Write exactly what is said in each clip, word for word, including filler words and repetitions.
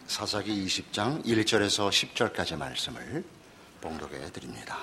사사기 이십 장 일 절에서 십 절까지 말씀을 봉독해 드립니다.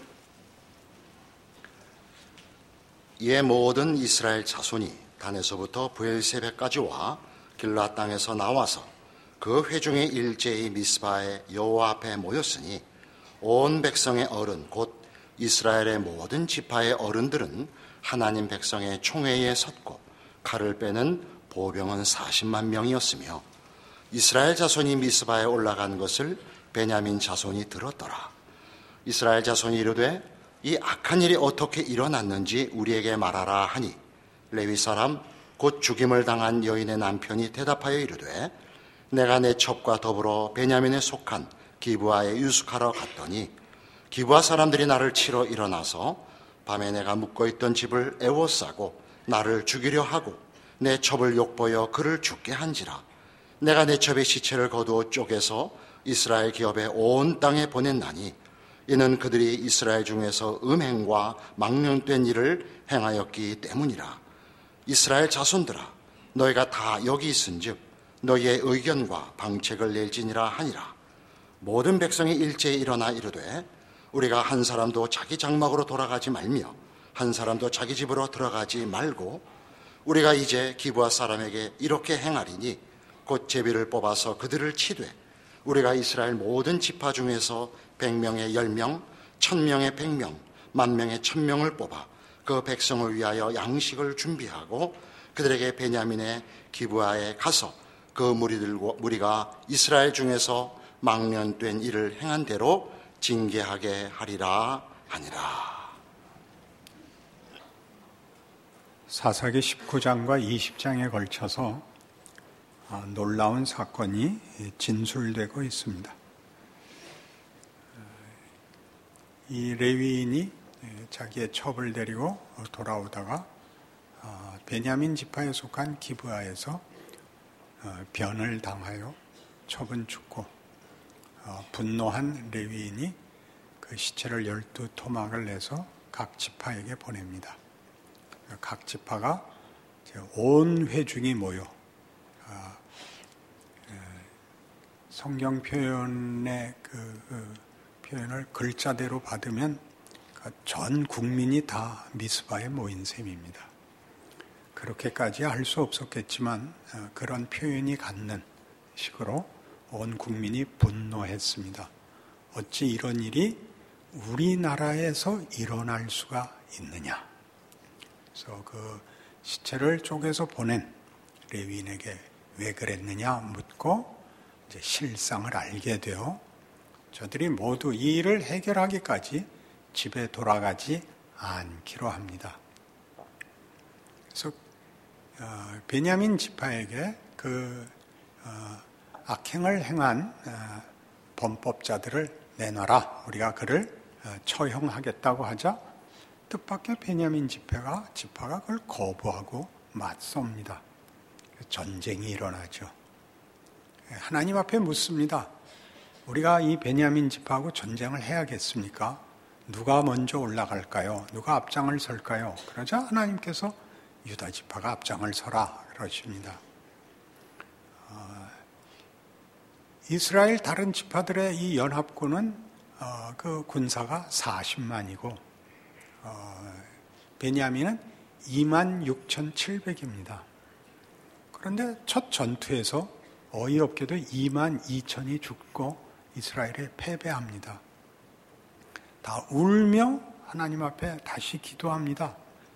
이에 모든 이스라엘 자손이 단에서부터 브엘세베까지 와 길라 땅에서 나와서 그 회중의 일제히 미스바의 여호와 앞에 모였으니 온 백성의 어른 곧 이스라엘의 모든 지파의 어른들은 하나님 백성의 총회에 섰고 칼을 빼는 보병은 사십만 명이었으며 이스라엘 자손이 미스바에 올라간 것을 베냐민 자손이 들었더라. 이스라엘 자손이 이르되 이 악한 일이 어떻게 일어났는지 우리에게 말하라 하니 레위 사람 곧 죽임을 당한 여인의 남편이 대답하여 이르되 내가 내 첩과 더불어 베냐민에 속한 기브아에 유숙하러 갔더니 기브아 사람들이 나를 치러 일어나서 밤에 내가 묵고있던 집을 에워싸고 나를 죽이려 하고 내 첩을 욕보여 그를 죽게 한지라. 내가 내 첩의 시체를 거두어 쪼개서 이스라엘 기업의 온 땅에 보냈나니 이는 그들이 이스라엘 중에서 음행과 망령된 일을 행하였기 때문이라. 이스라엘 자손들아 너희가 다 여기 있은즉 너희의 의견과 방책을 낼지니라 하니라. 모든 백성이 일제히 일어나 이르되 우리가 한 사람도 자기 장막으로 돌아가지 말며 한 사람도 자기 집으로 들어가지 말고 우리가 이제 기브아 사람에게 이렇게 행하리니 곧 제비를 뽑아서 그들을 치되 우리가 이스라엘 모든 지파 중에서 백명의 열명, 천명의 백명, 만명의 천명을 뽑아 그 백성을 위하여 양식을 준비하고 그들에게 베냐민의 기브아에 가서 그 무리들과 무리가 이스라엘 중에서 망령된 일을 행한 대로 징계하게 하리라 하니라. 사사기 십구 장과 이십 장에 걸쳐서 놀라운 사건이 진술되고 있습니다. 이 레위인이 자기의 첩을 데리고 돌아오다가 베냐민 지파에 속한 기브아에서 변을 당하여 첩은 죽고 분노한 레위인이 그 시체를 열두 토막을 내서 각 지파에게 보냅니다. 각 지파가 온 회중이 모여 성경 표현의 그, 그 표현을 글자대로 받으면 전 국민이 다 미스바에 모인 셈입니다. 그렇게까지 할 수 없었겠지만 그런 표현이 갖는 식으로 온 국민이 분노했습니다. 어찌 이런 일이 우리나라에서 일어날 수가 있느냐. 그래서 그 시체를 쪼개서 보낸 레위인에게 왜 그랬느냐 묻고 이제 실상을 알게 되어 저들이 모두 이 일을 해결하기까지 집에 돌아가지 않기로 합니다. 그래서 어, 베냐민 지파에게 그 어, 악행을 행한 어, 범법자들을 내놔라. 우리가 그를 어, 처형하겠다고 하자 뜻밖의 베냐민 지파가 지파가 그걸 거부하고 맞섭니다. 전쟁이 일어나죠. 하나님 앞에 묻습니다. 우리가 이 베냐민 지파하고 전쟁을 해야겠습니까? 누가 먼저 올라갈까요? 누가 앞장을 설까요? 그러자 하나님께서 유다 지파가 앞장을 서라 그러십니다. 어, 이스라엘 다른 지파들의 이 연합군은 어, 그 군사가 사십만이고 어, 베냐민은 이만 육천칠백입니다. 그런데 첫 전투에서 어이없게도 이만 이천이 죽고 이스라엘에 패배합니다. 다 울며 하나님 앞에 다시 기도합니다.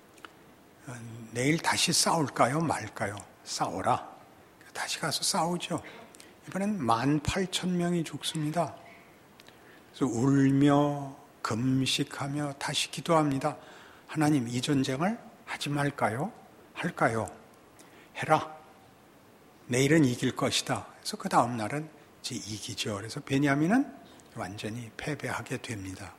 내일 다시 싸울까요? 말까요? 싸워라. 다시 가서 싸우죠. 이번엔 만 팔천 명이 죽습니다. 그래서 울며 금식하며 다시 기도합니다. 하나님, 이 전쟁을 하지 말까요? 할까요? 해라. 내일은 이길 것이다. 그래서 그 다음 날은 이제 이기죠. 그래서 베냐민은 완전히 패배하게 됩니다.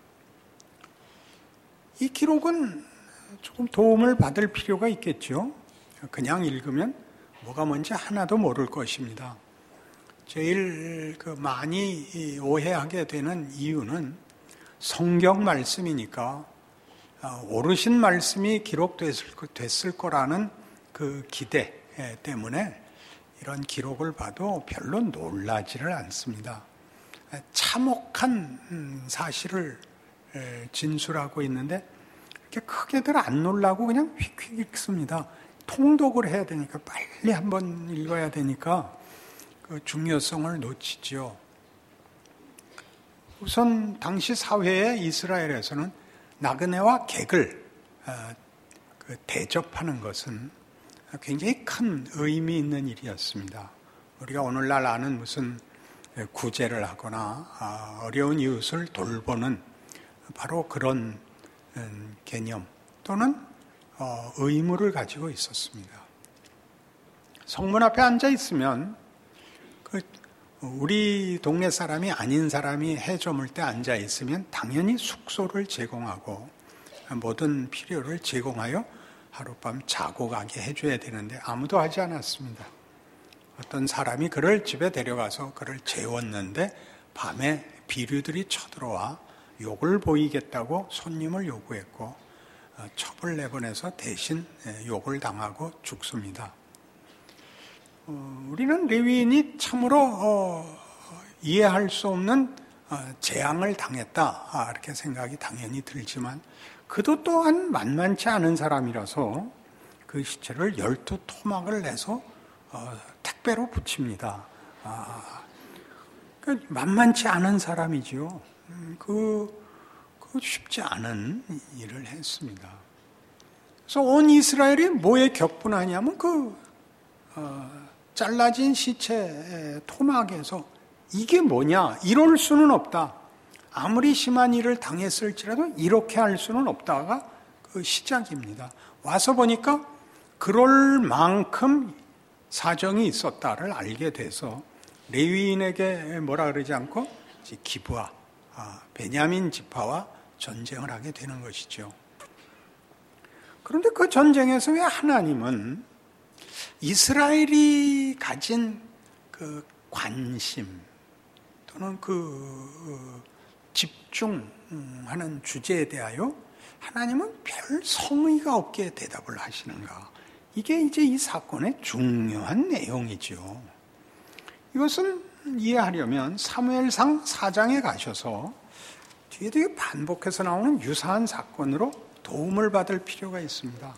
이 기록은 조금 도움을 받을 필요가 있겠죠. 그냥 읽으면 뭐가 뭔지 하나도 모를 것입니다. 제일 그 많이 오해하게 되는 이유는 성경 말씀이니까 오르신 말씀이 기록됐을 됐을 거라는 그 기대 때문에 이런 기록을 봐도 별로 놀라지를 않습니다. 참혹한 사실을 진술하고 있는데 이렇게 크게들 안 놀라고 그냥 휙휙 읽습니다. 통독을 해야 되니까, 빨리 한번 읽어야 되니까 그 중요성을 놓치죠. 우선 당시 사회에 이스라엘에서는 나그네와 객을 대접하는 것은 굉장히 큰 의미 있는 일이었습니다. 우리가 오늘날 아는 무슨 구제를 하거나 어려운 이웃을 돌보는 바로 그런 개념 또는 의무를 가지고 있었습니다. 성문 앞에 앉아 있으면 그 우리 동네 사람이 아닌 사람이 해 저물 때 앉아 있으면 당연히 숙소를 제공하고 모든 필요를 제공하여 하룻밤 자고 가게 해줘야 되는데 아무도 하지 않았습니다. 어떤 사람이 그를 집에 데려가서 그를 재웠는데 밤에 비류들이 쳐들어와 욕을 보이겠다고 손님을 요구했고 첩을 내보내서 대신 욕을 당하고 죽습니다. 어, 우리는 레위인이 참으로 어, 이해할 수 없는 어, 재앙을 당했다 아, 이렇게 생각이 당연히 들지만 그도 또한 만만치 않은 사람이라서 그 시체를 열두 토막을 내서 어, 택배로 붙입니다. 아, 그 만만치 않은 사람이지요. 음, 그, 그 쉽지 않은 일을 했습니다. 그래서 온 이스라엘이 뭐에 격분하냐면 그 어, 잘라진 시체 토막에서 이게 뭐냐, 이럴 수는 없다. 아무리 심한 일을 당했을지라도 이렇게 할 수는 없다가 그 시작입니다. 와서 보니까 그럴 만큼 사정이 있었다를 알게 돼서 레위인에게 뭐라 그러지 않고 기브아, 아, 베냐민 지파와 전쟁을 하게 되는 것이죠. 그런데 그 전쟁에서 왜 하나님은 이스라엘이 가진 그 관심 또는 그 집중하는 주제에 대하여 하나님은 별 성의가 없게 대답을 하시는가? 이게 이제 이 사건의 중요한 내용이죠. 이것은 이해하려면 사무엘상 사 장에 가셔서 뒤에 되게 반복해서 나오는 유사한 사건으로 도움을 받을 필요가 있습니다.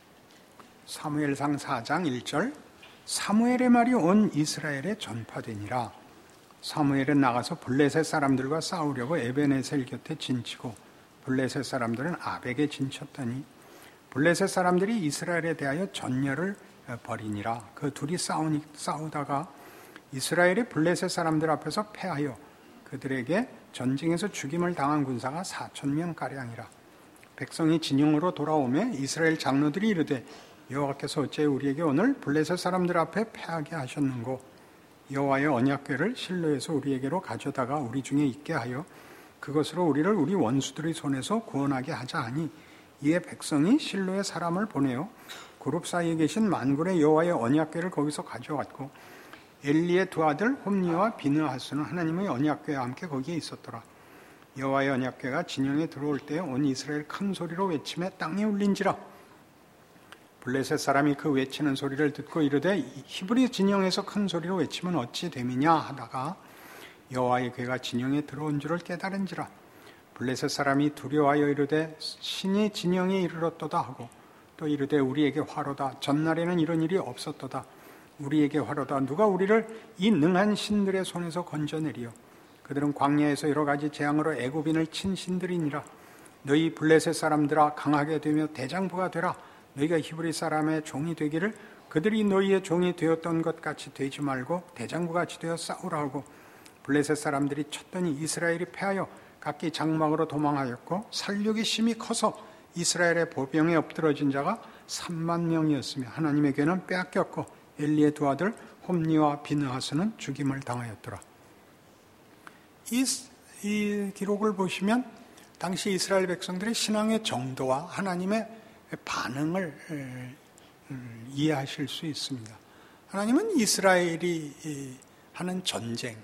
사무엘상 사 장 일 절 사무엘의 말이 온 이스라엘에 전파되니라. 사무엘은 나가서 블레셋 사람들과 싸우려고 에벤에셀 곁에 진치고 블레셋 사람들은 아벡에 진쳤더니 블레셋 사람들이 이스라엘에 대하여 전열을 벌이니라. 그 둘이 싸우니, 싸우다가 이스라엘이 블레셋 사람들 앞에서 패하여 그들에게 전쟁에서 죽임을 당한 군사가 사천 명가량이라. 백성이 진영으로 돌아오매 이스라엘 장로들이 이르되 여호와께서 어째 우리에게 오늘 블레셋 사람들 앞에 패하게 하셨는고 여호와의 언약궤를 실로에서 우리에게로 가져다가 우리 중에 있게 하여 그것으로 우리를 우리 원수들의 손에서 구원하게 하자 하니 이에 백성이 실로에 사람을 보내어 그룹 사이에 계신 만군의 여호와의 언약궤를 거기서 가져왔고 엘리의 두 아들 홈니와 비느하스는 하나님의 언약궤와 함께 거기에 있었더라. 여호와의 언약궤가 진영에 들어올 때 온 이스라엘 큰 소리로 외치며 땅에 울린지라. 블레셋 사람이 그 외치는 소리를 듣고 이르되 히브리 진영에서 큰 소리로 외치면 어찌 됨이냐 하다가 여호와의 궤가 진영에 들어온 줄을 깨달은지라. 블레셋 사람이 두려워하여 이르되 신이 진영에 이르렀도다 하고 또 이르되 우리에게 화로다. 전날에는 이런 일이 없었도다. 우리에게 화로다. 누가 우리를 이 능한 신들의 손에서 건져내리요. 그들은 광야에서 여러 가지 재앙으로 애굽인을 친 신들이니라. 너희 블레셋 사람들아 강하게 되며 대장부가 되라. 너희가 히브리 사람의 종이 되기를 그들이 너희의 종이 되었던 것 같이 되지 말고 대장부같이 되어 싸우라 하고 블레셋 사람들이 쳤더니 이스라엘이 패하여 각기 장막으로 도망하였고 살육이 심히 커서 이스라엘의 보병에 엎드러진 자가 삼만 명이었으며 하나님의 궤는 빼앗겼고 엘리의 두 아들 홈니와 비느하스는 죽임을 당하였더라. 이, 이 기록을 보시면 당시 이스라엘 백성들의 신앙의 정도와 하나님의 반응을 이해하실 수 있습니다. 하나님은 이스라엘이 하는 전쟁에서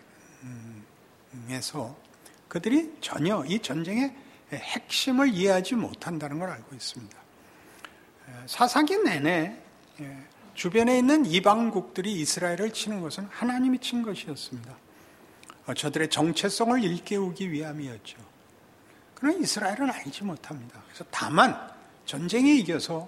그들이 전혀 이 전쟁의 핵심을 이해하지 못한다는 걸 알고 있습니다. 사사기 내내 주변에 있는 이방국들이 이스라엘을 치는 것은 하나님이 친 것이었습니다. 저들의 정체성을 일깨우기 위함이었죠. 그러나 이스라엘은 알지 못합니다. 그래서 다만 전쟁에 이겨서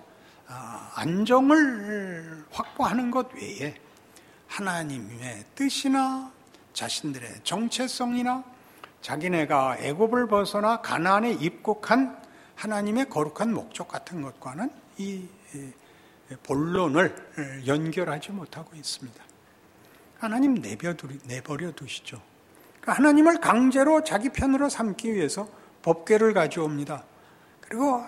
안정을 확보하는 것 외에 하나님의 뜻이나 자신들의 정체성이나 자기네가 애굽을 벗어나 가나안에 입국한 하나님의 거룩한 목적 같은 것과는 이 본론을 연결하지 못하고 있습니다. 하나님 내버려 두시죠. 하나님을 강제로 자기 편으로 삼기 위해서 법궤를 가져옵니다. 그리고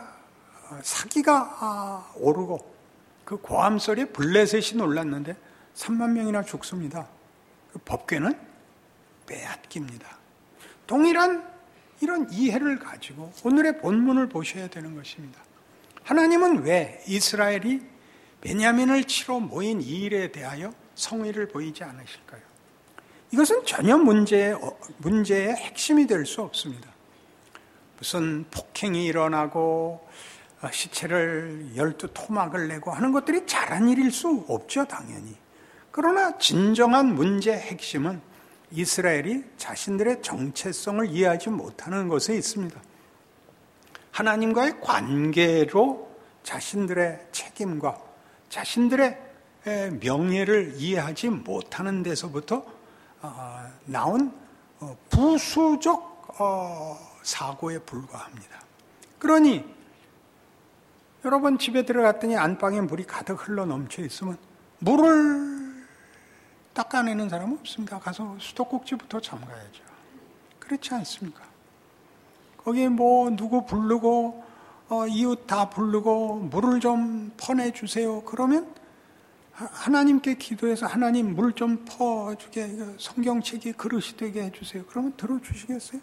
사기가 오르고 그 고함 소리에 블레셋이 놀랐는데 삼만 명이나 죽습니다. 그 법궤는 빼앗깁니다. 동일한 이런 이해를 가지고 오늘의 본문을 보셔야 되는 것입니다. 하나님은 왜 이스라엘이 베냐민을 치러 모인 이 일에 대하여 성의를 보이지 않으실까요? 이것은 전혀 문제의, 문제의 핵심이 될 수 없습니다. 무슨 폭행이 일어나고 시체를 열두 토막을 내고 하는 것들이 잘한 일일 수 없죠, 당연히. 그러나 진정한 문제의 핵심은 이스라엘이 자신들의 정체성을 이해하지 못하는 것에 있습니다. 하나님과의 관계로 자신들의 책임과 자신들의 명예를 이해하지 못하는 데서부터 나온 부수적 사고에 불과합니다. 그러니 여러분 집에 들어갔더니 안방에 물이 가득 흘러 넘쳐 있으면 물을 닦아내는 사람은 없습니다. 가서 수도꼭지부터 잠가야죠. 그렇지 않습니까? 거기 뭐 누구 부르고 어, 이웃 다 부르고 물을 좀 퍼내주세요. 그러면 하나님께 기도해서 하나님 물 좀 퍼주게, 성경책이 그릇이 되게 해주세요. 그러면 들어주시겠어요?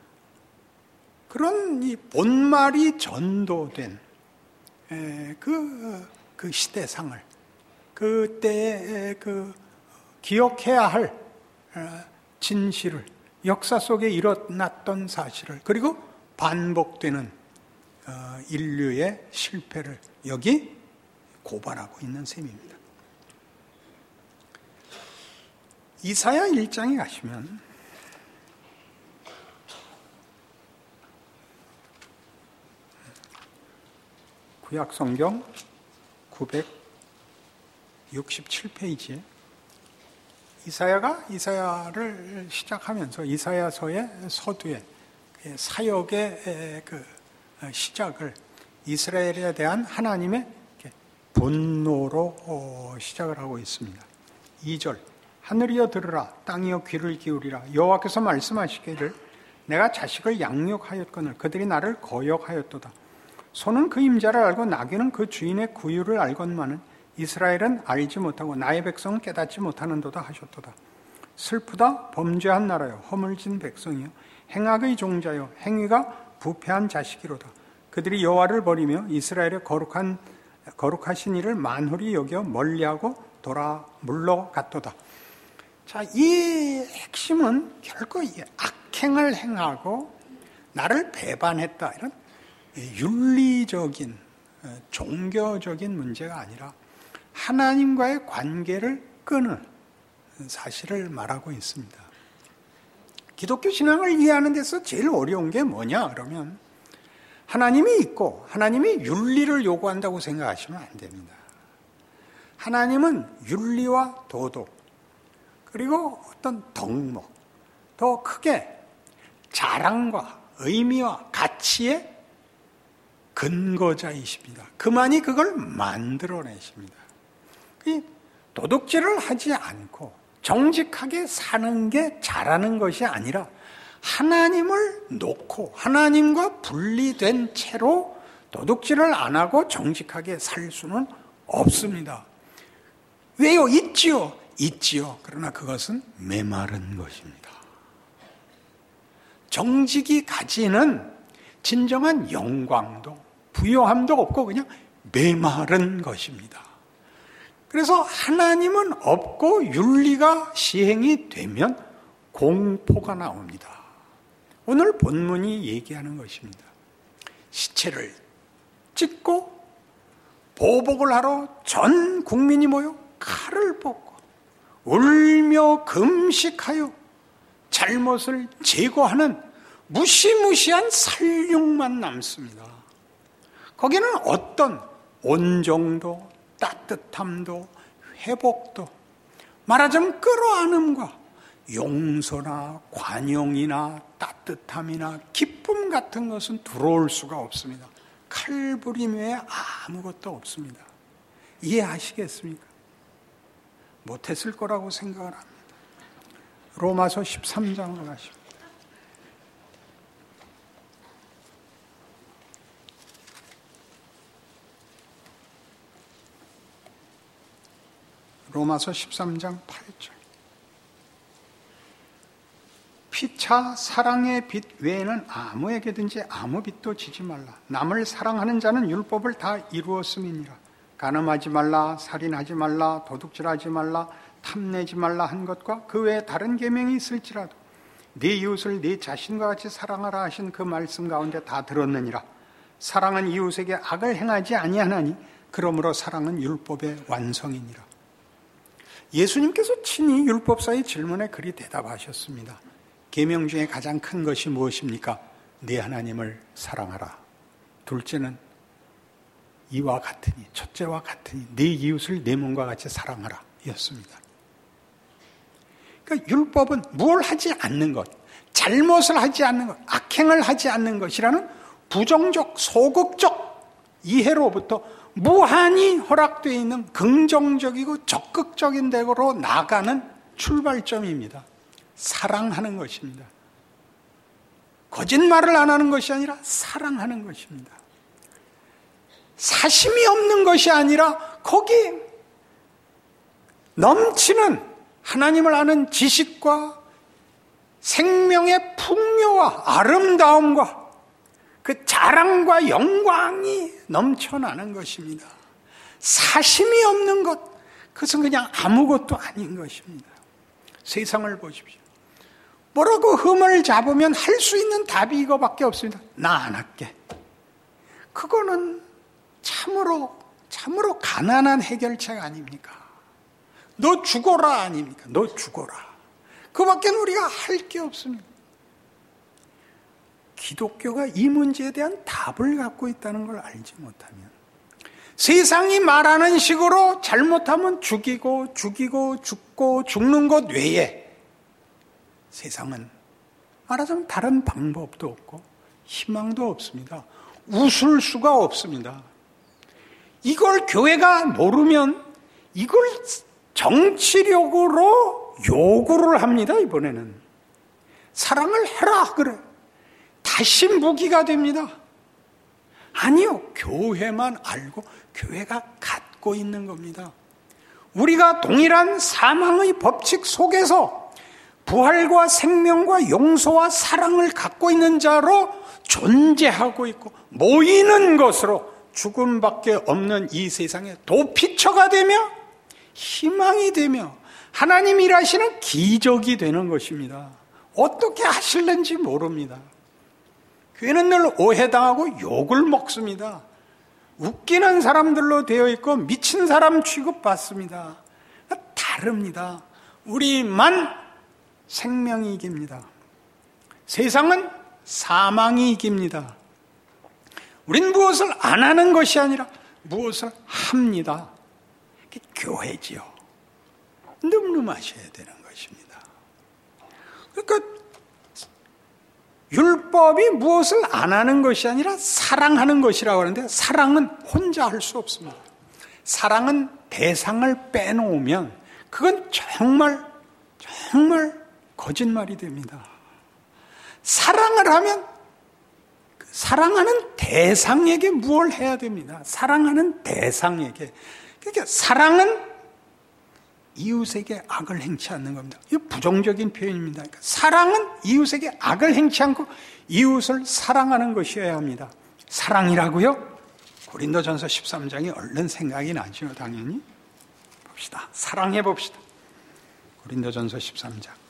그런 이 본말이 전도된 그, 그 시대상을 그때의 그 기억해야 할 진실을, 역사 속에 일어났던 사실을, 그리고 반복되는 인류의 실패를 여기 고발하고 있는 셈입니다. 이사야 일 장에 가시면 구약성경 구백육십칠 페이지에 이사야가 이사야를 시작하면서 이사야서의 서두에 사역의 그 시작을 이스라엘에 대한 하나님의 분노로 시작을 하고 있습니다. 이 절 하늘이여 들으라 땅이여 귀를 기울이라 여호와께서 말씀하시기를 내가 자식을 양육하였거늘 그들이 나를 거역하였도다. 소는 그 임자를 알고 나귀는 그 주인의 구유를 알건만은 이스라엘은 알지 못하고 나의 백성은 깨닫지 못하는도다 하셨도다. 슬프다 범죄한 나라여 허물진 백성이여 행악의 종자여 행위가 부패한 자식이로다. 그들이 여호와를 버리며 이스라엘의 거룩한 거룩하신 이를 만홀히 여겨 멀리하고 돌아 물러갔도다. 자, 이 핵심은 결코 이 악행을 행하고 나를 배반했다 이런 윤리적인 종교적인 문제가 아니라 하나님과의 관계를 끊은 사실을 말하고 있습니다. 기독교 신앙을 이해하는 데서 제일 어려운 게 뭐냐 그러면 하나님이 있고 하나님이 윤리를 요구한다고 생각하시면 안 됩니다. 하나님은 윤리와 도덕 그리고 어떤 덕목 더 크게 자랑과 의미와 가치의 근거자이십니다. 그만이 그걸 만들어내십니다. 도둑질을 하지 않고 정직하게 사는 게 잘하는 것이 아니라 하나님을 놓고 하나님과 분리된 채로 도둑질을 안 하고 정직하게 살 수는 없습니다. 왜요? 있지요. 있지요. 그러나 그것은 메마른 것입니다. 정직이 가지는 진정한 영광도 부요함도 없고 그냥 메마른 것입니다. 그래서 하나님은 없고 윤리가 시행이 되면 공포가 나옵니다. 오늘 본문이 얘기하는 것입니다. 시체를 찢고 보복을 하러 전 국민이 모여 칼을 뽑고 울며 금식하여 잘못을 제거하는 무시무시한 살육만 남습니다. 거기는 어떤 온정도 따뜻함도 회복도 말하자면 끌어안음과 용서나 관용이나 따뜻함이나 기쁨 같은 것은 들어올 수가 없습니다. 칼부림 외에 아무것도 없습니다. 이해하시겠습니까? 못했을 거라고 생각을 합니다. 로마서 십삼 장을 가시고 로마서 십삼 장 팔 절. 피차 사랑의 빚 외에는 아무에게든지 아무 빚도 지지 말라. 남을 사랑하는 자는 율법을 다 이루었음이니라. 간음하지 말라, 살인하지 말라, 도둑질하지 말라, 탐내지 말라 한 것과 그 외에 다른 계명이 있을지라도 네 이웃을 네 자신과 같이 사랑하라 하신 그 말씀 가운데 다 들었느니라. 사랑은 이웃에게 악을 행하지 아니하나니 그러므로 사랑은 율법의 완성이니라. 예수님께서 친히 율법사의 질문에 그리 대답하셨습니다. 계명 중에 가장 큰 것이 무엇입니까? 네 하나님을 사랑하라. 둘째는 이와 같으니, 첫째와 같으니 네 이웃을 내 몸과 같이 사랑하라 였습니다. 그러니까 율법은 뭘 하지 않는 것, 잘못을 하지 않는 것, 악행을 하지 않는 것이라는 부정적, 소극적 이해로부터 무한히 허락되어 있는 긍정적이고 적극적인 데로 나가는 출발점입니다. 사랑하는 것입니다. 거짓말을 안 하는 것이 아니라 사랑하는 것입니다. 사심이 없는 것이 아니라 거기 넘치는 하나님을 아는 지식과 생명의 풍요와 아름다움과 그 자랑과 영광이 넘쳐나는 것입니다. 사심이 없는 것, 그것은 그냥 아무것도 아닌 것입니다. 세상을 보십시오. 뭐라고 흠을 잡으면 할 수 있는 답이 이거밖에 없습니다. 나 안 할게. 그거는 참으로 참으로 가난한 해결책 아닙니까? 너 죽어라 아닙니까? 너 죽어라. 그밖에 우리가 할 게 없습니다. 기독교가 이 문제에 대한 답을 갖고 있다는 걸 알지 못하면 세상이 말하는 식으로 잘못하면 죽이고 죽이고 죽고 죽는 것 외에 세상은 말하자면 다른 방법도 없고 희망도 없습니다. 웃을 수가 없습니다. 이걸 교회가 모르면 이걸 정치력으로 요구를 합니다. 이번에는 사랑을 해라 그래. 다시 무기가 됩니다. 아니요. 교회만 알고 교회가 갖고 있는 겁니다. 우리가 동일한 사망의 법칙 속에서 부활과 생명과 용서와 사랑을 갖고 있는 자로 존재하고 있고 모이는 것으로 죽음밖에 없는 이 세상에 도피처가 되며 희망이 되며 하나님 일하시는 기적이 되는 것입니다. 어떻게 하실는지 모릅니다. 교회는 늘 오해당하고 욕을 먹습니다. 웃기는 사람들로 되어 있고 미친 사람 취급받습니다. 다릅니다. 우리만 생명이 이깁니다. 세상은 사망이 이깁니다. 우린 무엇을 안 하는 것이 아니라 무엇을 합니다. 그게 교회지요. 늠름하셔야 되는 것입니다. 그러니까 율법이 무엇을 안 하는 것이 아니라 사랑하는 것이라고 하는데 사랑은 혼자 할 수 없습니다. 사랑은 대상을 빼놓으면 그건 정말 정말 거짓말이 됩니다. 사랑을 하면 사랑하는 대상에게 무엇을 해야 됩니다. 사랑하는 대상에게. 그러니까 사랑은 이웃에게 악을 행치 않는 겁니다. 이거 부정적인 표현입니다. 그러니까 사랑은 이웃에게 악을 행치 않고 이웃을 사랑하는 것이어야 합니다. 사랑이라고요? 고린도전서 십삼 장이 얼른 생각이 나죠. 당연히. 봅시다. 사랑해 봅시다. 고린도전서 십삼 장.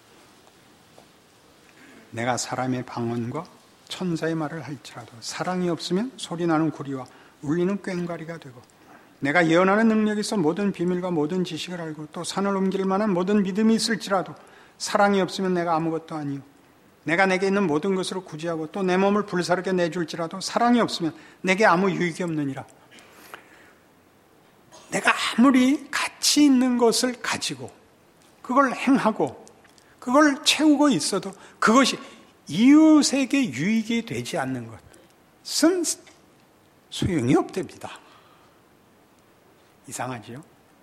내가 사람의 방언과 천사의 말을 할지라도 사랑이 없으면 소리나는 구리와 울리는 꽹과리가 되고 내가 예언하는 능력이 있어 모든 비밀과 모든 지식을 알고 또 산을 옮길 만한 모든 믿음이 있을지라도 사랑이 없으면 내가 아무것도 아니요. 내가 내게 있는 모든 것으로 구제하고 또 내 몸을 불사르게 내줄지라도 사랑이 없으면 내게 아무 유익이 없느니라. 내가 아무리 가치 있는 것을 가지고 그걸 행하고 그걸 채우고 있어도 그것이 이웃에게 유익이 되지 않는 것은 소용이 없답니다. 이상하지요?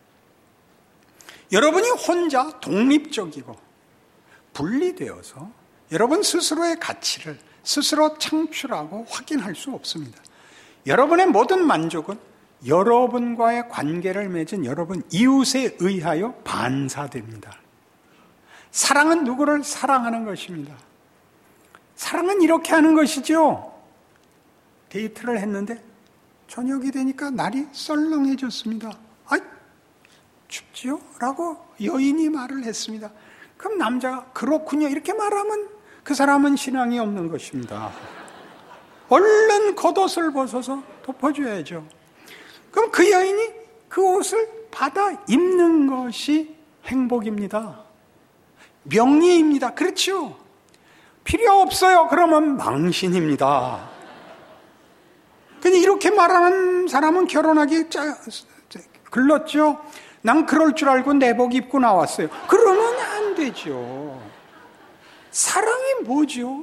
여러분이 혼자 독립적이고 분리되어서 여러분 스스로의 가치를 스스로 창출하고 확인할 수 없습니다. 여러분의 모든 만족은 여러분과의 관계를 맺은 여러분 이웃에 의하여 반사됩니다. 사랑은 누구를 사랑하는 것입니다. 사랑은 이렇게 하는 것이죠. 데이트를 했는데 저녁이 되니까 날이 썰렁해졌습니다. 아, 춥지요? 라고 여인이 말을 했습니다. 그럼 남자가 그렇군요 이렇게 말하면 그 사람은 신앙이 없는 것입니다. 얼른 겉옷을 벗어서 덮어줘야죠. 그럼 그 여인이 그 옷을 받아 입는 것이 행복입니다. 명예입니다. 그렇죠? 필요 없어요. 그러면 망신입니다. 근데 이렇게 말하는 사람은 결혼하기 짜, 글렀죠. 난 그럴 줄 알고 내복 입고 나왔어요. 그러면 안 되죠. 사랑이 뭐죠?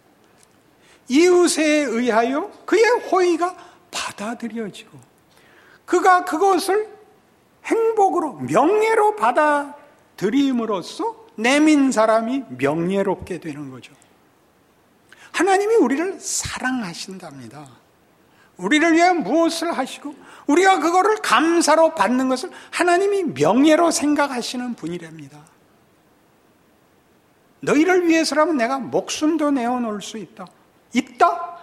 이웃에 의하여 그의 호의가 받아들여지고 그가 그것을 행복으로 명예로 받아들임으로써 내민 사람이 명예롭게 되는 거죠. 하나님이 우리를 사랑하신답니다. 우리를 위해 무엇을 하시고 우리가 그거를 감사로 받는 것을 하나님이 명예로 생각하시는 분이랍니다. 너희를 위해서라면 내가 목숨도 내어놓을 수 있다. 있다?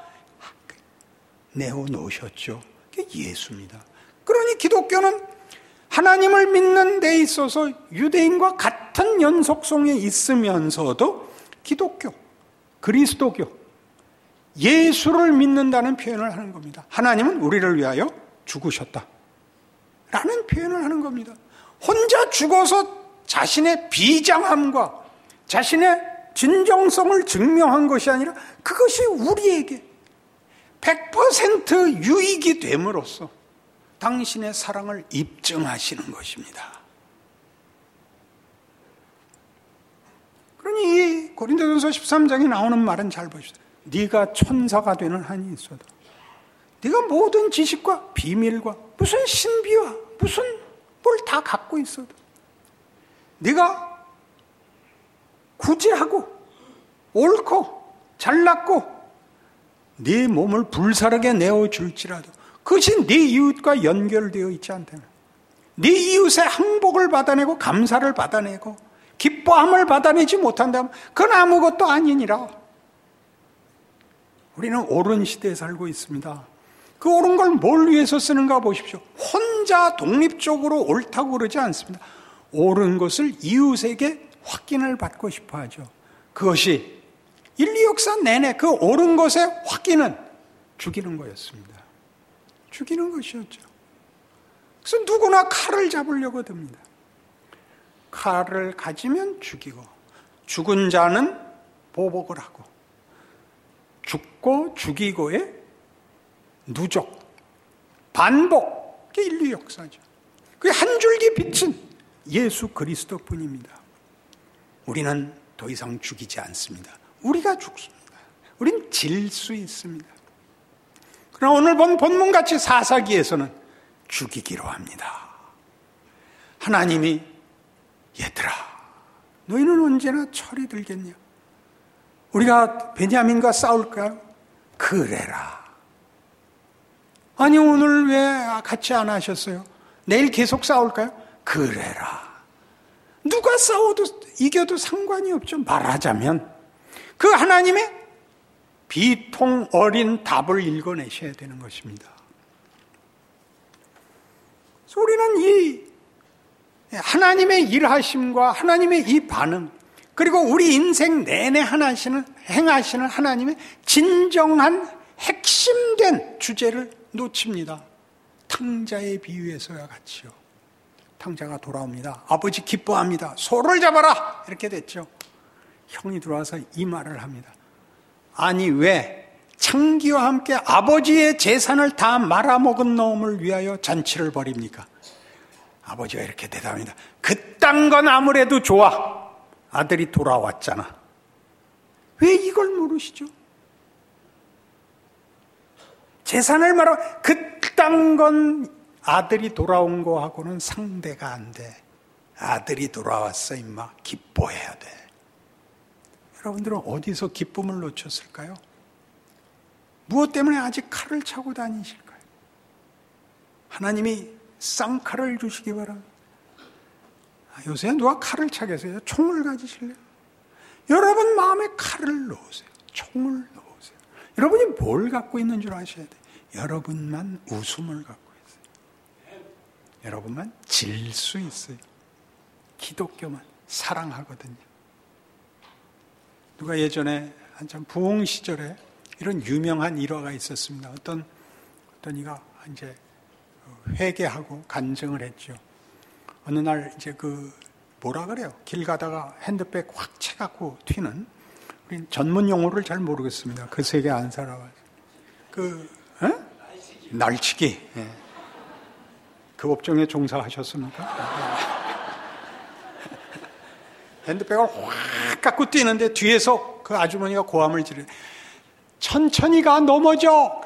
내어놓으셨죠. 그게 예수입니다. 그러니 기독교는 하나님을 믿는 데 있어서 유대인과 같은 연속성에 있으면서도 기독교, 그리스도교, 예수를 믿는다는 표현을 하는 겁니다. 하나님은 우리를 위하여 죽으셨다 라는 표현을 하는 겁니다. 혼자 죽어서 자신의 비장함과 자신의 진정성을 증명한 것이 아니라 그것이 우리에게 백 퍼센트 유익이 됨으로써 당신의 사랑을 입증하시는 것입니다. 그러니 이 고린도전서 십삼 장에 나오는 말은 잘 보십시오. 네가 천사가 되는 한이 있어도 네가 모든 지식과 비밀과 무슨 신비와 무슨 뭘 다 갖고 있어도 네가 구제하고 옳고 잘났고 네 몸을 불사르게 내어줄지라도 그것이 네 이웃과 연결되어 있지 않다면 네 이웃의 항복을 받아내고 감사를 받아내고 기뻐함을 받아내지 못한다면 그건 아무것도 아니니라. 우리는 옳은 시대에 살고 있습니다. 그 옳은 걸 뭘 위해서 쓰는가 보십시오. 혼자 독립적으로 옳다고 그러지 않습니다. 옳은 것을 이웃에게 확인을 받고 싶어 하죠. 그것이 인류 역사 내내 그 옳은 것의 확인은 죽이는 거였습니다. 죽이는 것이었죠. 그래서 누구나 칼을 잡으려고 듭니다. 칼을 가지면 죽이고 죽은 자는 보복을 하고 죽고 죽이고의 누적, 반복, 그게 인류 역사죠. 그게 한 줄기 빛은 예수 그리스도뿐입니다. 우리는 더 이상 죽이지 않습니다. 우리가 죽습니다. 우린 질 수 있습니다. 그러나 오늘 본 본문같이 사사기에서는 죽이기로 합니다. 하나님이 얘들아 너희는 언제나 철이 들겠냐? 우리가 베냐민과 싸울까요? 그래라. 아니 오늘 왜 같이 안 하셨어요? 내일 계속 싸울까요? 그래라. 누가 싸워도 이겨도 상관이 없죠. 말하자면 그 하나님의 비통 어린 답을 읽어내셔야 되는 것입니다. 그래서 우리는 이 하나님의 일하심과 하나님의 이 반응 그리고 우리 인생 내내 하나시는, 행하시는 하나님의 진정한 핵심된 주제를 놓칩니다. 탕자의 비유에서와 같이요. 탕자가 돌아옵니다. 아버지 기뻐합니다. 소를 잡아라! 이렇게 됐죠. 형이 들어와서 이 말을 합니다. 아니 왜 창기와 함께 아버지의 재산을 다 말아먹은 놈을 위하여 잔치를 벌입니까? 아버지가 이렇게 대답합니다. 그딴 건 아무래도 좋아. 아들이 돌아왔잖아. 왜 이걸 모르시죠? 재산을 말아 그딴 건 아들이 돌아온 거하고는 상대가 안 돼. 아들이 돌아왔어 임마. 기뻐해야 돼. 여러분들은 어디서 기쁨을 놓쳤을까요? 무엇 때문에 아직 칼을 차고 다니실까요? 하나님이 쌍칼을 주시기 바랍니다. 아, 요새 누가 칼을 차겠어요? 총을 가지실래요? 여러분 마음에 칼을 넣으세요. 총을 넣으세요. 여러분이 뭘 갖고 있는 줄 아셔야 돼요. 여러분만 웃음을 갖고 있어요. 여러분만 질 수 있어요. 기독교만 사랑하거든요. 누가 예전에 한참 부흥 시절에 이런 유명한 일화가 있었습니다. 어떤 어떤 이가 이제 회개하고 간증을 했죠. 어느 날 이제 그 뭐라 그래요? 길 가다가 핸드백 확 채갖고 튀는, 우린 전문 용어를 잘 모르겠습니다. 그 세계 안 살아가지고 그 에? 날치기. 예. 그 업종에 종사하셨습니까? 핸드백을 확 갖고 뛰는데 뒤에서 그 아주머니가 고함을 지르. 천천히 가, 넘어져.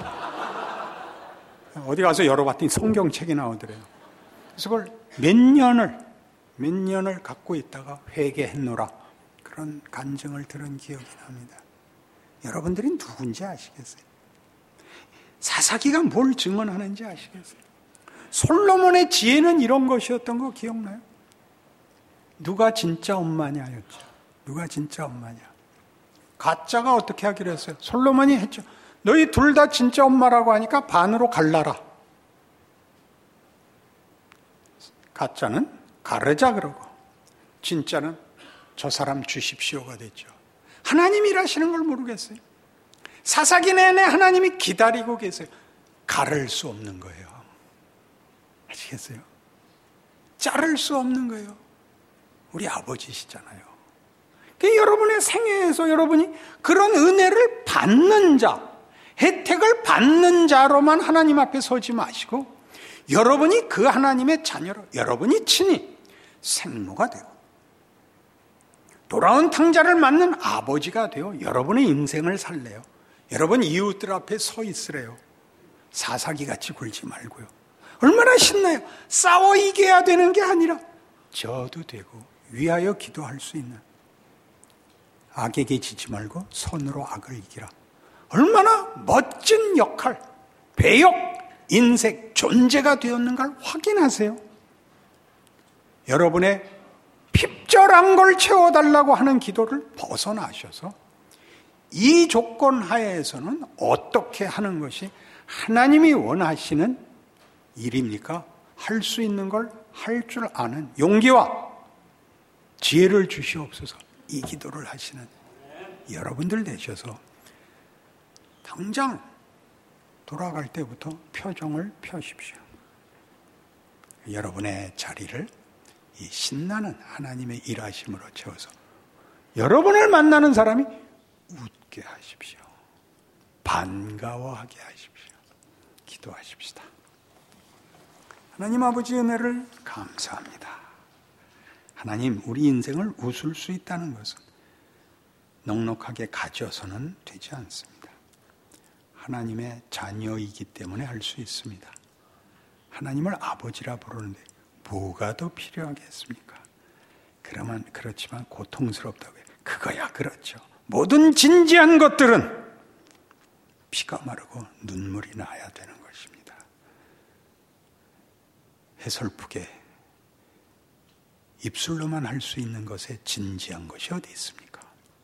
어디 가서 열어봤더니 성경책이 나오더래요. 그래서 그걸 몇 년을 몇 년을 갖고 있다가 회개했노라, 그런 간증을 들은 기억이 납니다. 여러분들이 누군지 아시겠어요? 사사기가 뭘 증언하는지 아시겠어요? 솔로몬의 지혜는 이런 것이었던 거 기억나요? 누가 진짜 엄마냐였죠. 누가 진짜 엄마냐. 가짜가 어떻게 하기로 했어요? 솔로몬이 했죠. 너희 둘 다 진짜 엄마라고 하니까 반으로 갈라라. 가짜는 가르자 그러고 진짜는 저 사람 주십시오가 됐죠. 하나님이 일하시는 걸 모르겠어요. 사사기 내내 하나님이 기다리고 계세요. 가를 수 없는 거예요. 아시겠어요? 자를 수 없는 거예요. 우리 아버지시잖아요. 그러니까 여러분의 생애에서 여러분이 그런 은혜를 받는 자, 혜택을 받는 자로만 하나님 앞에 서지 마시고 여러분이 그 하나님의 자녀로 여러분이 친히 생모가 되고 돌아온 탕자를 맞는 아버지가 되어 여러분의 인생을 살래요. 여러분 이웃들 앞에 서 있으래요. 사사기같이 굴지 말고요. 얼마나 신나요. 싸워 이겨야 되는 게 아니라 져도 되고 위하여 기도할 수 있는, 악에게 지지 말고 선으로 악을 이기라. 얼마나 멋진 역할, 배역, 인생, 존재가 되었는가를 확인하세요. 여러분의 핍절한 걸 채워달라고 하는 기도를 벗어나셔서 이 조건 하에서는 어떻게 하는 것이 하나님이 원하시는 일입니까? 할 수 있는 걸 할 줄 아는 용기와 지혜를 주시옵소서. 이 기도를 하시는 여러분들 되셔서 당장 돌아갈 때부터 표정을 펴십시오. 여러분의 자리를 이 신나는 하나님의 일하심으로 채워서 여러분을 만나는 사람이 웃게 하십시오. 반가워하게 하십시오. 기도하십시다. 하나님 아버지 은혜를 감사합니다. 하나님, 우리 인생을 웃을 수 있다는 것은 넉넉하게 가져서는 되지 않습니다. 하나님의 자녀이기 때문에 할 수 있습니다. 하나님을 아버지라 부르는데 뭐가 더 필요하겠습니까? 그러면 그렇지만 고통스럽다고 해요. 그거야 그렇죠. 모든 진지한 것들은 피가 마르고 눈물이 나야 되는 것입니다. 해설프게 입술로만 할 수 있는 것에 진지한 것이 어디 있습니까?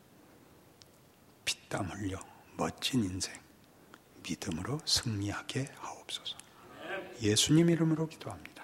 피땀 흘려 멋진 인생 믿음으로 승리하게 하옵소서. 예수님 이름으로 기도합니다.